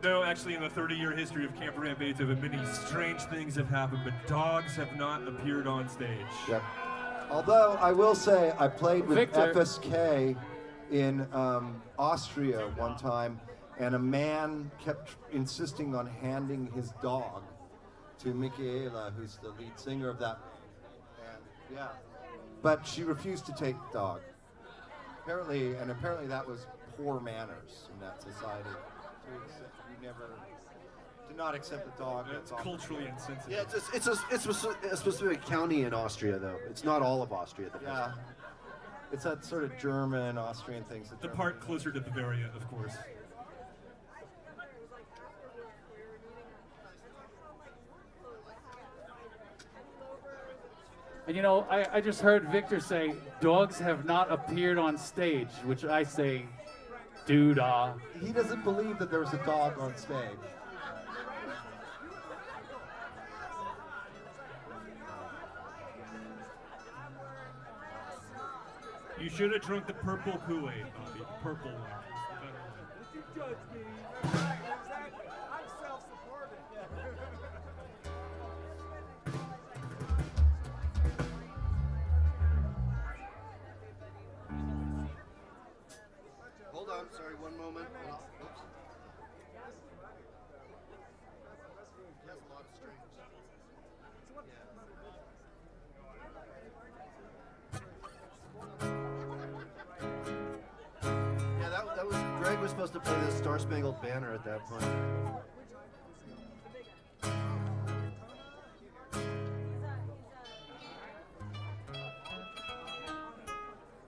No, actually, in the 30-year history of Camp Ramp Beethoven, many strange things have happened, but dogs have not appeared on stage. Yep. Although I will say, I played with Victor. FSK in Austria one time, and a man kept insisting on handing his dog to Michaela, who's the lead singer of that band. Yeah. But she refused to take the dog. Apparently that was poor manners in that society. You never do not accept the dog. It's culturally insensitive. Yeah, it's a specific county in Austria, though. It's not all of Austria. Yeah. It's that sort of German, Austrian things. The part closer to Bavaria, of course. And you know, I just heard Victor say, dogs have not appeared on stage, which I say, doo-dah. He doesn't believe that there was a dog on stage. You should have drunk the purple Kool-Aid, Bobby. The purple one. It's the better one. You judge me. I'm self-supporting. Hold on, sorry, one moment. Oops. He has a lot of strings. Yeah, that was Greg was supposed to play the Star Spangled Banner at that point.